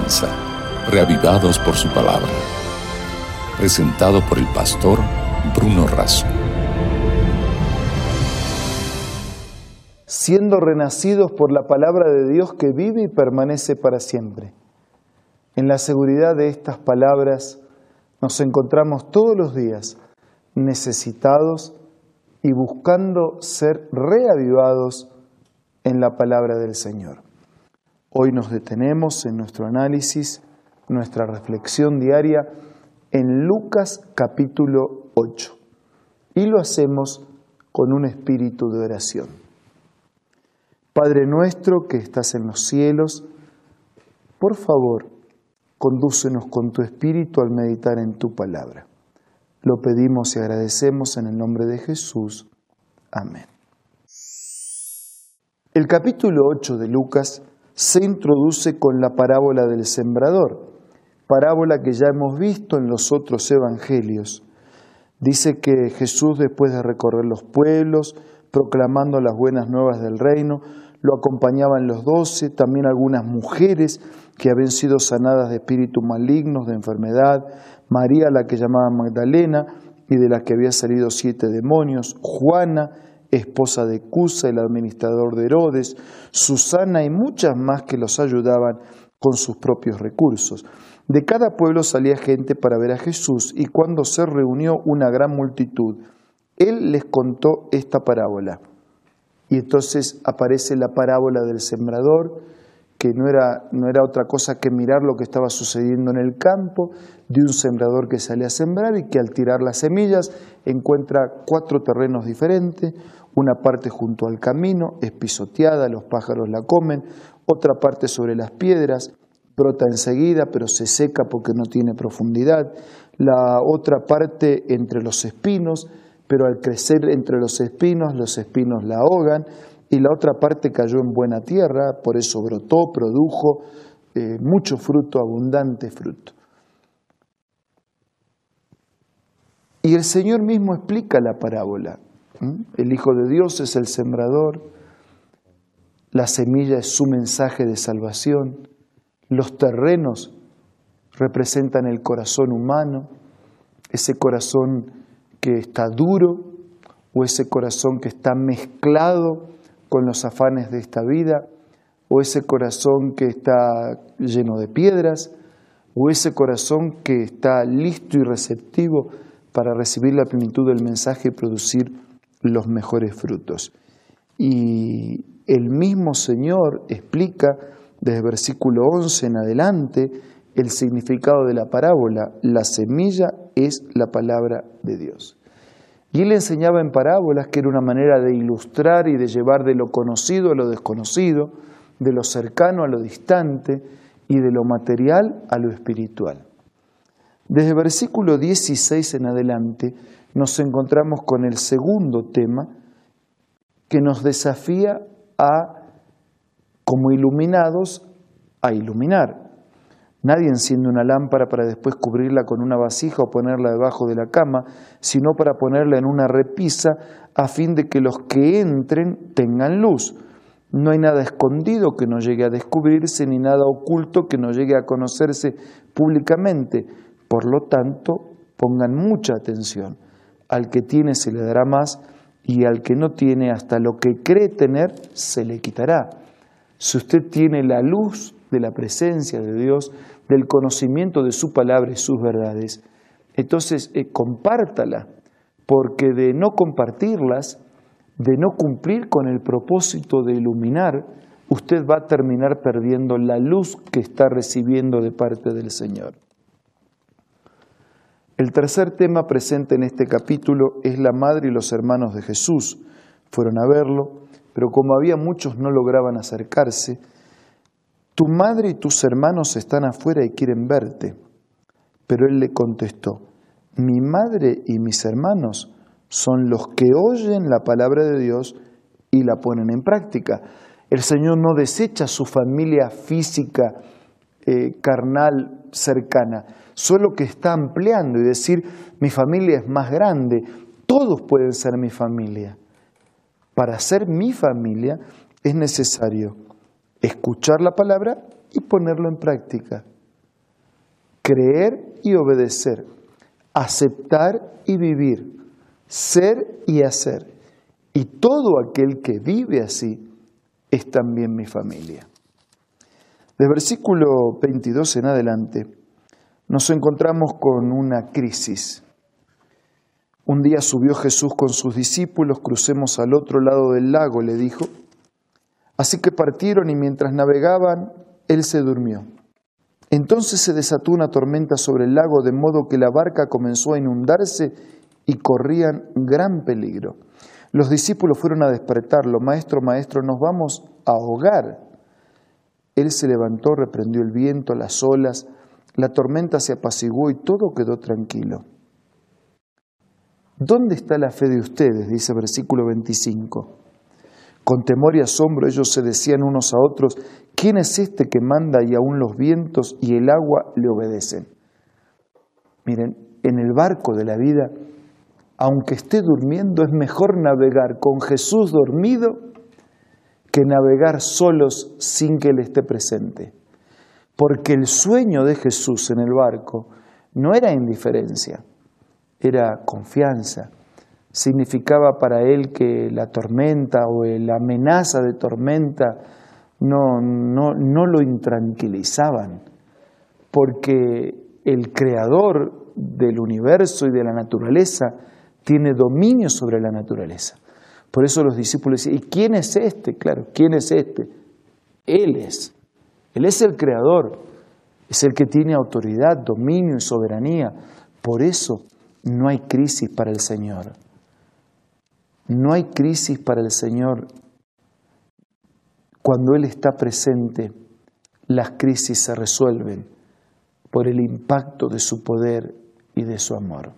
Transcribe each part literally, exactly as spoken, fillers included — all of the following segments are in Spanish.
comienza, Reavivados por su palabra. Presentado por el pastor Bruno Razo. Siendo renacidos por la palabra de Dios que vive y permanece para siempre. En la seguridad de estas palabras nos encontramos todos los días necesitados y buscando ser reavivados en la palabra del Señor. Hoy nos detenemos en nuestro análisis, nuestra reflexión diaria en Lucas capítulo ocho y lo hacemos con un espíritu de oración. Padre nuestro que estás en los cielos, por favor, condúcenos con tu espíritu al meditar en tu palabra. Lo pedimos y agradecemos en el nombre de Jesús. Amén. El capítulo ocho de Lucas se introduce con la parábola del sembrador, parábola que ya hemos visto en los otros evangelios. Dice que Jesús, después de recorrer los pueblos, proclamando las buenas nuevas del reino, lo acompañaban los doce, también algunas mujeres que habían sido sanadas de espíritus malignos, de enfermedad, María, la que llamaban Magdalena, y de la que había salido siete demonios, Juana, esposa de Cusa, el administrador de Herodes, Susana y muchas más que los ayudaban con sus propios recursos. De cada pueblo salía gente para ver a Jesús, y cuando se reunió una gran multitud, Él les contó esta parábola. Y entonces aparece la parábola del sembrador, que no era, no era otra cosa que mirar lo que estaba sucediendo en el campo, de un sembrador que sale a sembrar y que al tirar las semillas encuentra cuatro terrenos diferentes, una parte junto al camino, es pisoteada, los pájaros la comen, otra parte sobre las piedras, brota enseguida pero se seca porque no tiene profundidad, la otra parte entre los espinos, pero al crecer entre los espinos, los espinos la ahogan, y la otra parte cayó en buena tierra, por eso brotó, produjo eh, mucho fruto, abundante fruto. Y el Señor mismo explica la parábola. ¿Mm? El Hijo de Dios es el sembrador, la semilla es su mensaje de salvación, los terrenos representan el corazón humano, ese corazón que está duro o ese corazón que está mezclado con los afanes de esta vida, o ese corazón que está lleno de piedras, o ese corazón que está listo y receptivo para recibir la plenitud del mensaje y producir los mejores frutos. Y el mismo Señor explica desde versículo once en adelante el significado de la parábola. La semilla es la palabra de Dios. Y Él enseñaba en parábolas que era una manera de ilustrar y de llevar de lo conocido a lo desconocido, de lo cercano a lo distante y de lo material a lo espiritual. Desde versículo dieciséis en adelante nos encontramos con el segundo tema que nos desafía a, como iluminados, a iluminar. Nadie enciende una lámpara para después cubrirla con una vasija o ponerla debajo de la cama, sino para ponerla en una repisa a fin de que los que entren tengan luz. No hay nada escondido que no llegue a descubrirse, ni nada oculto que no llegue a conocerse públicamente. Por lo tanto, pongan mucha atención. Al que tiene se le dará más, y al que no tiene, hasta lo que cree tener, se le quitará. Si usted tiene la luz de la presencia de Dios, del conocimiento de su palabra y sus verdades, entonces eh, compártala, porque de no compartirlas, de no cumplir con el propósito de iluminar, usted va a terminar perdiendo la luz que está recibiendo de parte del Señor. El tercer tema presente en este capítulo es la madre y los hermanos de Jesús. Fueron a verlo, pero como había muchos no lograban acercarse. Tu madre y tus hermanos están afuera y quieren verte. Pero él le contestó, mi madre y mis hermanos son los que oyen la palabra de Dios y la ponen en práctica. El Señor no desecha su familia física, eh, carnal, cercana, solo que está ampliando y decir, mi familia es más grande, todos pueden ser mi familia. Para ser mi familia es necesario escuchar la palabra y ponerlo en práctica. creer y obedecer, aceptar y vivir, ser y hacer. Y todo aquel que vive así es también mi familia. De versículo veintidós en adelante nos encontramos con una crisis. Un día subió Jesús con sus discípulos, crucemos al otro lado del lago, le dijo. Así que partieron y mientras navegaban, él se durmió. Entonces se desató una tormenta sobre el lago, de modo que la barca comenzó a inundarse y corrían gran peligro. Los discípulos fueron a despertarlo. Maestro, maestro, nos vamos a ahogar. Él se levantó, reprendió el viento, las olas, la tormenta se apaciguó y todo quedó tranquilo. ¿Dónde está la fe de ustedes?, dice versículo veinticinco. Con temor y asombro ellos se decían unos a otros, ¿quién es este que manda y aún los vientos y el agua le obedecen? Miren, en el barco de la vida, aunque esté durmiendo, es mejor navegar con Jesús dormido que navegar solos sin que Él esté presente. Porque el sueño de Jesús en el barco no era indiferencia, era confianza. Significaba para Él que la tormenta o la amenaza de tormenta no, no, no lo intranquilizaban, porque el Creador del universo y de la naturaleza tiene dominio sobre la naturaleza. Por eso los discípulos decían, ¿y quién es este? Claro, ¿quién es este? Él es. Él es el Creador, es el que tiene autoridad, dominio y soberanía. Por eso no hay crisis para el Señor. No hay crisis para el Señor. Cuando Él está presente, las crisis se resuelven por el impacto de su poder y de su amor.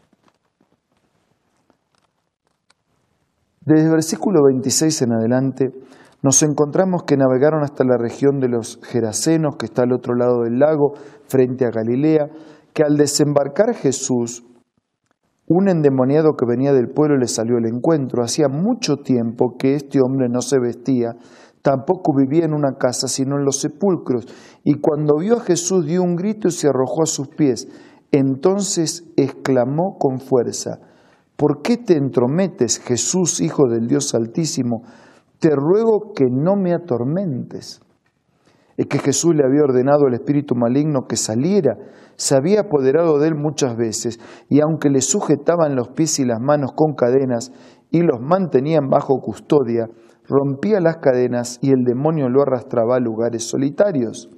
Desde el versículo veintiséis en adelante, nos encontramos que navegaron hasta la región de los Gerasenos, que está al otro lado del lago, frente a Galilea, que al desembarcar Jesús, un endemoniado que venía del pueblo le salió al encuentro. Hacía mucho tiempo que este hombre no se vestía, tampoco vivía en una casa, sino en los sepulcros. Y cuando vio a Jesús, dio un grito y se arrojó a sus pies. Entonces exclamó con fuerza, ¿por qué te entrometes, Jesús, Hijo del Dios Altísimo? Te ruego que no me atormentes. Es que Jesús le había ordenado al espíritu maligno que saliera, se había apoderado de él muchas veces, y aunque le sujetaban los pies y las manos con cadenas y los mantenían bajo custodia, rompía las cadenas y el demonio lo arrastraba a lugares solitarios.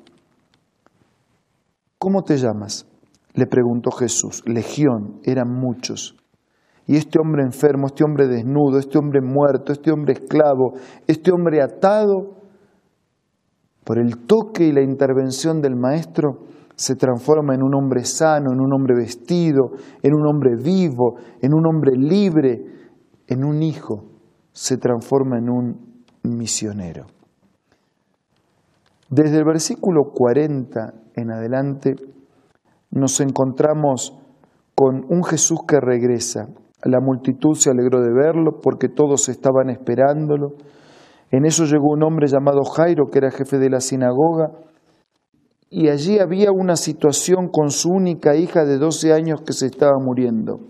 ¿Cómo te llamas?, le preguntó Jesús. Legión, eran muchos. Y este hombre enfermo, este hombre desnudo, este hombre muerto, este hombre esclavo, este hombre atado, por el toque y la intervención del Maestro, se transforma en un hombre sano, en un hombre vestido, en un hombre vivo, en un hombre libre, en un hijo. Se transforma en un misionero. Desde el versículo cuarenta en adelante nos encontramos con un Jesús que regresa. La multitud se alegró de verlo porque todos estaban esperándolo. En eso llegó un hombre llamado Jairo, que era jefe de la sinagoga, y allí había una situación con su única hija de doce años que se estaba muriendo.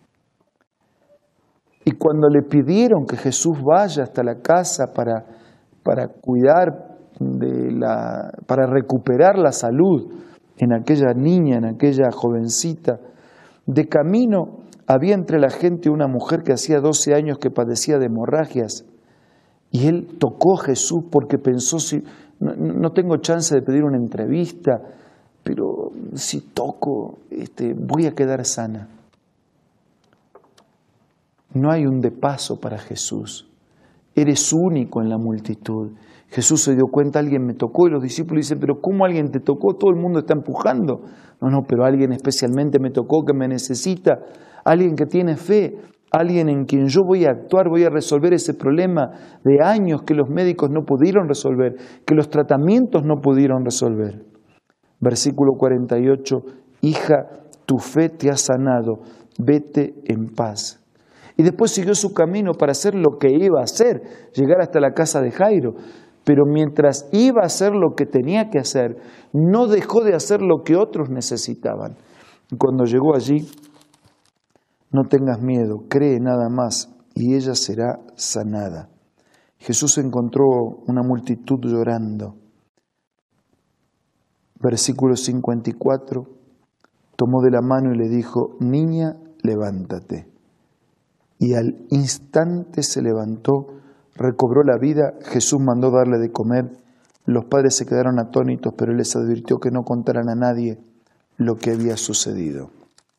Y cuando le pidieron que Jesús vaya hasta la casa para, para cuidar de la, para recuperar la salud en aquella niña, en aquella jovencita, de camino había entre la gente una mujer que hacía doce años que padecía de hemorragias. Y él tocó a Jesús porque pensó, si no, no tengo chance de pedir una entrevista, pero si toco, este, voy a quedar sana. No hay un de paso para Jesús. Eres único en la multitud. Jesús se dio cuenta, alguien me tocó, y los discípulos dicen, pero ¿cómo alguien te tocó? Todo el mundo está empujando. No, no, pero alguien especialmente me tocó que me necesita, alguien que tiene fe, alguien en quien yo voy a actuar, voy a resolver ese problema de años que los médicos no pudieron resolver, que los tratamientos no pudieron resolver. Versículo cuarenta y ocho, hija, tu fe te ha sanado, vete en paz. Y después siguió su camino para hacer lo que iba a hacer, llegar hasta la casa de Jairo. pero mientras iba a hacer lo que tenía que hacer, no dejó de hacer lo que otros necesitaban. Y cuando llegó allí, no tengas miedo, cree nada más y ella será sanada. Jesús encontró una multitud llorando. Versículo cincuenta y cuatro, tomó de la mano y le dijo, niña, levántate. Y al instante se levantó, recobró la vida. Jesús mandó darle de comer. Los padres se quedaron atónitos, pero él les advirtió que no contaran a nadie lo que había sucedido.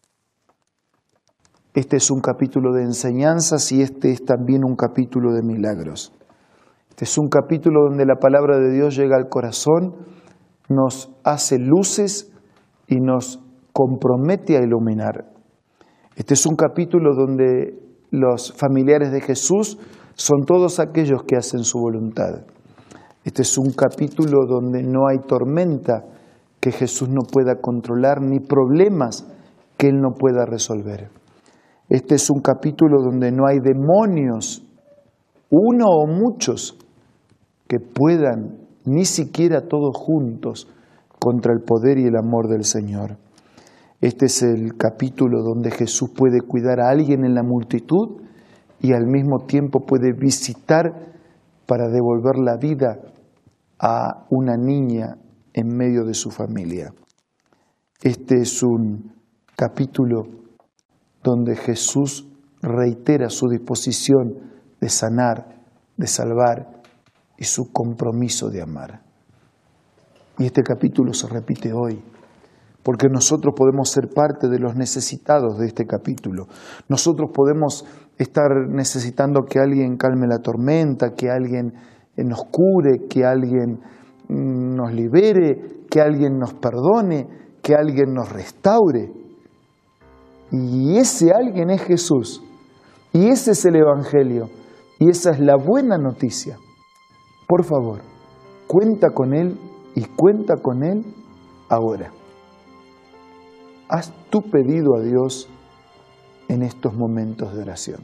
Este es un capítulo de enseñanzas y este es también un capítulo de milagros. Este es un capítulo donde la palabra de Dios llega al corazón, nos hace luces y nos compromete a iluminar. Este es un capítulo donde los familiares de Jesús son todos aquellos que hacen su voluntad. Este es un capítulo donde no hay tormenta que Jesús no pueda controlar, ni problemas que Él no pueda resolver. Este es un capítulo donde no hay demonios, uno o muchos, que puedan, ni siquiera todos juntos, contra el poder y el amor del Señor. Este es el capítulo donde Jesús puede cuidar a alguien en la multitud y al mismo tiempo puede visitar para devolver la vida a una niña en medio de su familia. Este es un capítulo donde Jesús reitera su disposición de sanar, de salvar y su compromiso de amar. Y este capítulo se repite hoy, porque nosotros podemos ser parte de los necesitados de este capítulo. Nosotros podemos estar necesitando que alguien calme la tormenta, que alguien nos cure, que alguien nos libere, que alguien nos perdone, que alguien nos restaure. Y ese alguien es Jesús. Y ese es el Evangelio. Y esa es la buena noticia. Por favor, cuenta con Él y cuenta con Él ahora. Haz tu pedido a Dios en estos momentos de oración.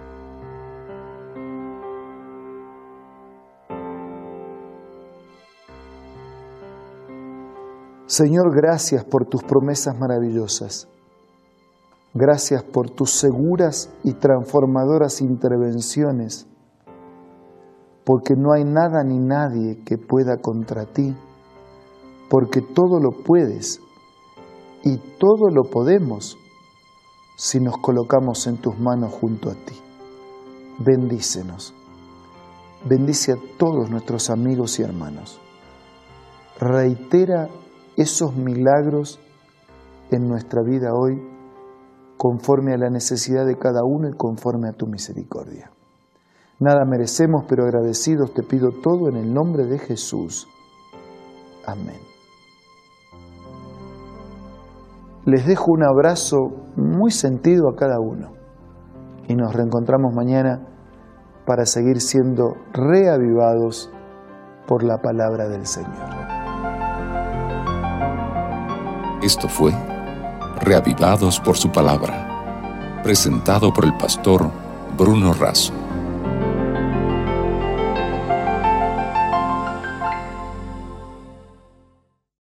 Señor, gracias por tus promesas maravillosas. Gracias por tus seguras y transformadoras intervenciones, porque no hay nada ni nadie que pueda contra ti, porque todo lo puedes y todo lo podemos si nos colocamos en tus manos junto a ti. Bendícenos. Bendice a todos nuestros amigos y hermanos. Reitera esos milagros en nuestra vida hoy, conforme a la necesidad de cada uno y conforme a tu misericordia. Nada merecemos, pero agradecidos te pido todo en el nombre de Jesús. Amén. Les dejo un abrazo muy sentido a cada uno y nos reencontramos mañana para seguir siendo reavivados por la palabra del Señor. Esto fue Reavivados por su palabra, presentado por el pastor Bruno Razo.